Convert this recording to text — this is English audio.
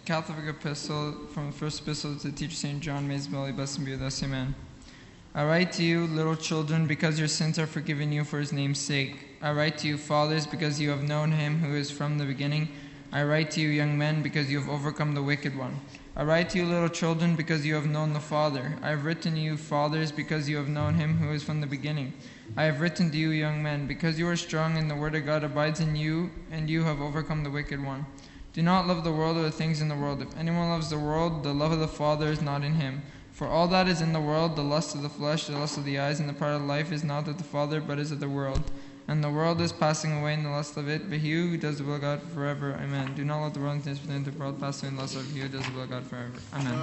Catholic epistle from the first epistle to the teacher St. John, may his belly blessed and be with us. Amen. I write to you, little children, because your sins are forgiven you for his name's sake. I write to you, fathers, because you have known him who is from the beginning. I write to you, young men, because you have overcome the wicked one. I write to you, little children, because you have known the Father. I have written to you, fathers, because you have known him who is from the beginning. I have written to you, young men, because you are strong and the word of God abides in you, and you have overcome the wicked one. Do not love the world or the things in the world. If anyone loves the world, the love of the Father is not in him. For all that is in the world, the lust of the flesh, the lust of the eyes, and the pride of life, is not of the Father, but is of the world. And the world is passing away in the lust of it, but he who does the will of God forever. Amen. Do not let the world and things within the world pass away in the lust of he who does the will of God forever. Amen.